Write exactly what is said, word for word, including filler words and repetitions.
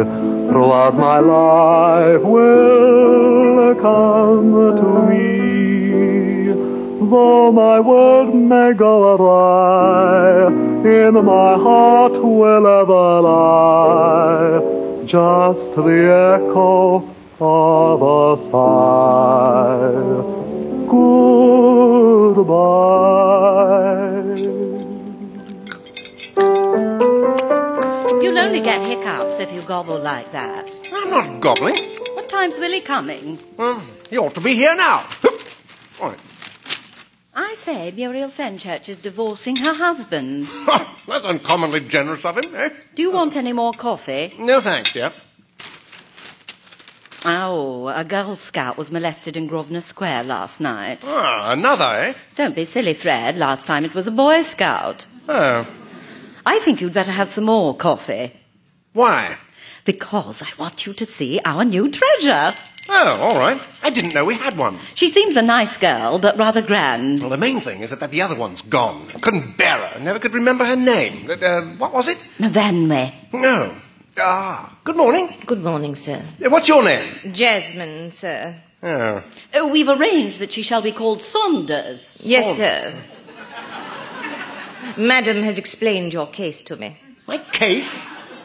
throughout my life will come to me. Though my world may go awry, in my heart will ever lie just the echo of a sigh. Goodbye. You'll only get hiccups if you gobble like that. I'm not gobbling. What time's Willie coming? Well, he ought to be here now. Right. I say, Muriel Fenchurch is divorcing her husband. That's uncommonly generous of him, eh? Do you want any more coffee? No, thanks, dear. Oh, a Girl Scout was molested in Grosvenor Square last night. Ah, another, eh? Don't be silly, Fred. Last time it was a Boy Scout. Oh. I think you'd better have some more coffee. Why? Because I want you to see our new treasure. Oh, all right. I didn't know we had one. She seems a nice girl, but rather grand. Well, the main thing is that, that the other one's gone. Couldn't bear her. Never could remember her name. Uh, what was it? Vanway. No. Ah, good morning. Good morning, sir. Uh, What's your name? Jasmine, sir. Oh. Oh, we've arranged that she shall be called Saunders. Yes, sir. Madam has explained your case to me. My case?